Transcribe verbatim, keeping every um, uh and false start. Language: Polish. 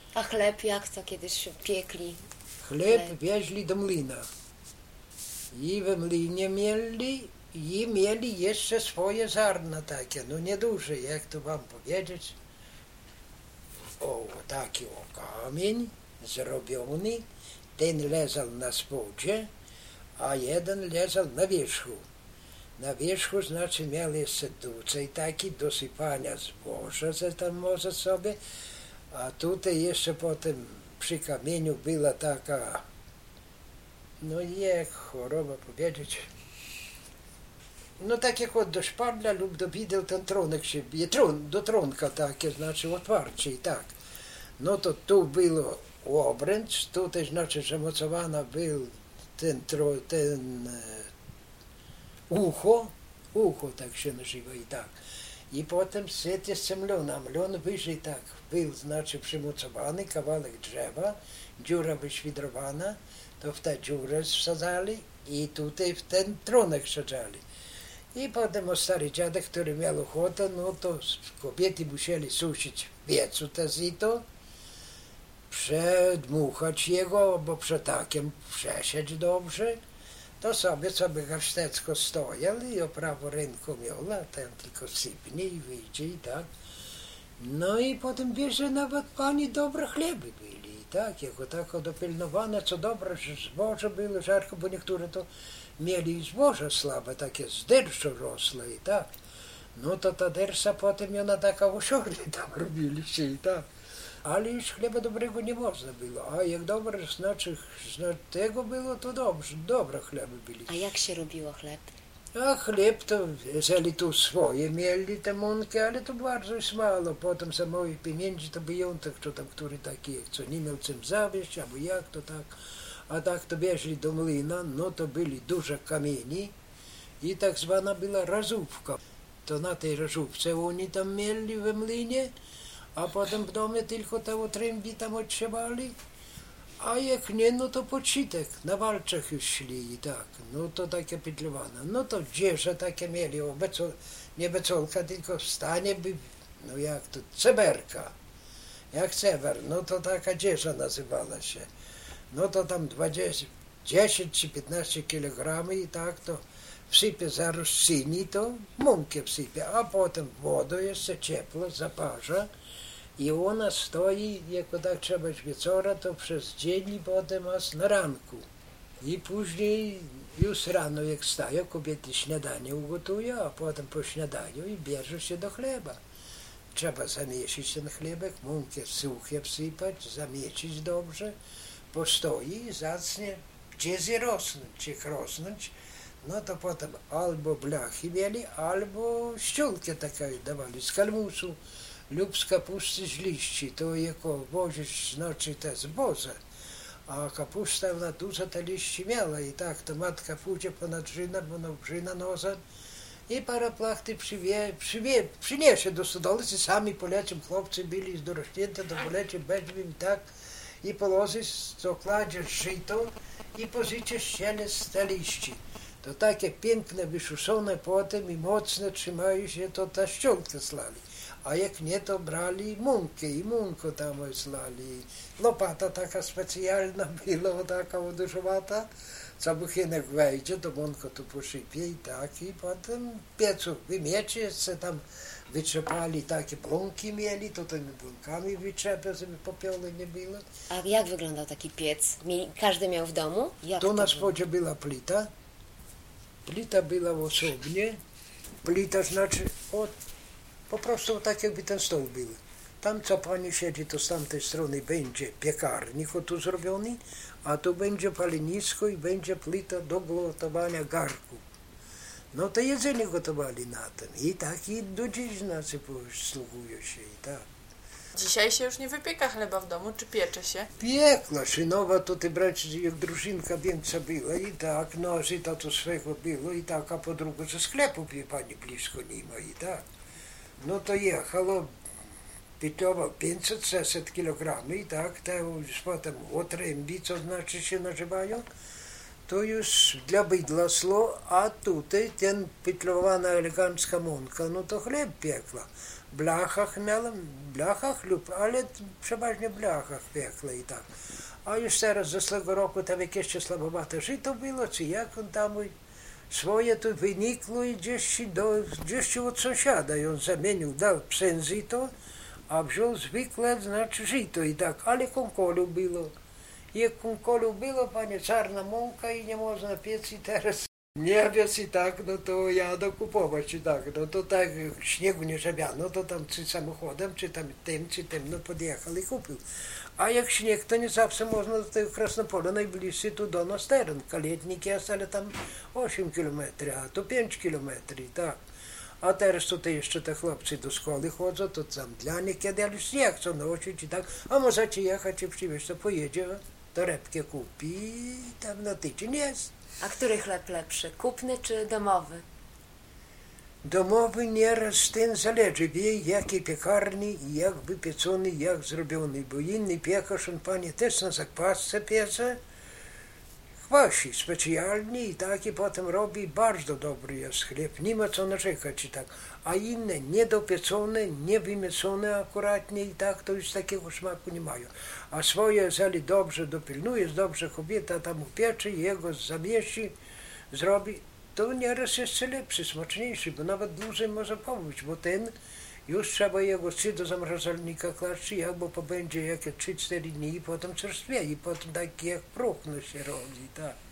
A chleb jak to kiedyś piekli? Chleb wieźli do młyna. I w młynie mieli, i mieli jeszcze swoje ziarna takie, no nieduże, jak to wam powiedzieć. O, taki o kamień zrobiony, ten leżał na spodzie, a jeden leżał na wierzchu. Na wierzchu, znaczy, miał jeszcze ducej taki, dosypania zboża, że tam może sobie, a tutaj jeszcze potem przy kamieniu była taka, no jak choroba powiedzieć, no tak jak od do szpadla lub do wideł ten tronek się bije, tron, do tronka takie, znaczy otwarcie i tak. No to tu było obręcz, tutaj znaczy, że mocowana był ten, tro, ten e, ucho, ucho tak się nazywa i tak. I potem свете землю, a mlon wyżej tak był, znaczy przymocowany kawałek drzewa, dziura wyświdrowana, to w tę dziurę wsadzali i tutaj w ten tronek sadzali. I potem o stary dziadek, który miał ochotę, no to kobiety musieli suszyć w piecu to zito, przedmuchać jego, bo przetakiem przesieć dobrze, to sobie sobie garstecko stojał i o prawo ręką miał, a ten tylko sypnie i wyjdzie i tak. No i potem wie, że nawet pani dobre chleby byli i tak, jako tako dopilnowane, co dobre, że zboże było żarko, bo niektóre to mieli zboże słabe, takie z derszą rosłe i tak. No to ta dersza potem ona taka osiornie tam robili się i tak. Ale już chleba dobrego nie można było, a jak dobre, znaczy, znaczy tego było, to dobrze, dobre chleby byli. A jak się robiło chleb? A chleb to, jeżeli tu swoje mieli te mąki, ale to bardzo mało, potem za moich pieniędzy to wyjątek, co tam, który taki, co nie miał czym zawieźć, albo jak to tak, a tak to wieźli do młyna, no to byli duże kamieni i tak zwana była razówka. To na tej razówce oni tam mieli we młynie, a potem w domu tylko te otręby tam otrzymali, a jak nie, no to podsitek, na walczach już szli i tak, no to takie pytlowane. No to dzieże takie mieli, o beco, nie becolka, tylko w stanie by, no jak to, ceberka, jak ceber, no to taka dzieża nazywała się. No to tam dwadzieścia, dziesięć czy piętnaście kilogramów i tak to wsypie zaraz syni, to mąkę wsypie, a potem wodę jeszcze ciepło zaparza. I ona stoi, jako tak trzeba wieczora, to przez dzień i potem aż na ranku. I później już rano jak stają, kobiety śniadanie ugotują, a potem po śniadaniu i bierze się do chleba. Trzeba zamieszyć ten chlebek, mąkę suche wsypać, zamiecić dobrze, postoi i zacznie gdzieś rosnąć, czy rosnąć. No to potem albo blachy mieli, albo ściółkę takie dawali z kalmusu lub z kapusty z liści, to jako wozić, znaczy te zboże, a kapusta ona dużo te liści miała i tak to matka pójdzie ponad żyna, bo no żyna nosa i parę plachty przywie, przywie, przyniesie do stodoły, sami polecim, chłopcy byli zdorośnięte, to polecim, będzie im tak i polożysz, co kładziesz żyto i pożyczysz ściele z te liści. To takie piękne, wyszuszone potem i mocne trzymają się, to ta ściółkę slali. A jak nie, to brali mąkę i mąkę tam slali. Lopata taka specjalna była, taka odużowata, co buchinek wejdzie, to mąkę tu posypie i tak, i potem w piecu wymiecie, jeszcze tam wyczepali, takie blonki mieli, to tymi blonkami wyczepia, żeby popioły nie było. A jak wyglądał taki piec? Każdy miał w domu? Jak tu na spodzie była plita, plita była osobnie, plita znaczy od po prostu tak jakby ten stół był. Tam co pani siedzi, to z tamtej strony będzie piekarnik tu zrobiony, a tu będzie palenisko i będzie plita do gotowania garku. No to jedzenie gotowali na tym i tak i do dziś znaczy posługują się i tak. Dzisiaj się już nie wypieka chleba w domu, czy piecze się? Piekła, szynowa to ty brać, jak drużynka większa była i tak, no żyta to swego było i tak, a po drugie ze sklepu pani blisko nie ma i tak. No to jechało pytowo pięćset sześćdziesiąt kilogramów i tak, te już potem otręby, co znaczy się nazywają, to już dla bydła szło, a tutaj ten pytlowana elegancka mąka, no to chleb piekła. W blachach miałem, w blachach lub, ale przeważnie w blachach piekła i tak. A już teraz z zeszłego roku tam jakieś słabowate żyto było, czy jak on tam swoje to wynikło i gdzieś, do, gdzieś od sąsiada i on zamienił, dał psędzito, a wziął zwykle, znaczy żyto i tak, ale konkolu było. Jak konkolu było, panie, czarna mąka i nie można piec i teraz nie wiec i tak, no to ja dokupować i tak, no to tak śniegu nie żebiano, to tam czy samochodem, czy tam tym, czy tym, no podjechał i kupił. A jak śnieg, to nie zawsze można do tego Krasnopola najbliższy tu do nas teren. Kaletnik jest, ale tam osiem kilometrów, a to pięć kilometrów, tak. A teraz tutaj jeszcze te chłopcy do szkoły chodzą, to tam dla nich kiedy ale śnieg chcą nosić i tak. A możecie jechać i przywieźć, to pojedzie, torebkę kupi i tam na tydzień jest. A który chleb lepszy? Kupny czy domowy? Domowy nieraz ten zależy, wie jakiej piekarni, jak wypieczony, jak zrobiony, bo inny piekarz, on panie też na zakwasce piecze, kwasi specjalnie i tak i potem robi bardzo dobry jest chleb, nie ma co narzekać i tak, a inne niedopieczone, niewymieszone akuratnie i tak, to już takiego smaku nie mają. A swoje, jeżeli dobrze dopilnujesz, dobrze kobieta tam upiecze i jego zamieści, zrobi, to nieraz jeszcze lepszy, smaczniejszy, bo nawet dłużej może pomóc, bo ten już trzeba jego czy do zamrażalnika kłaść, albo pobędzie jakieś trzy cztery dni i potem czerstwieje i potem taki jak próchno się robi, tak.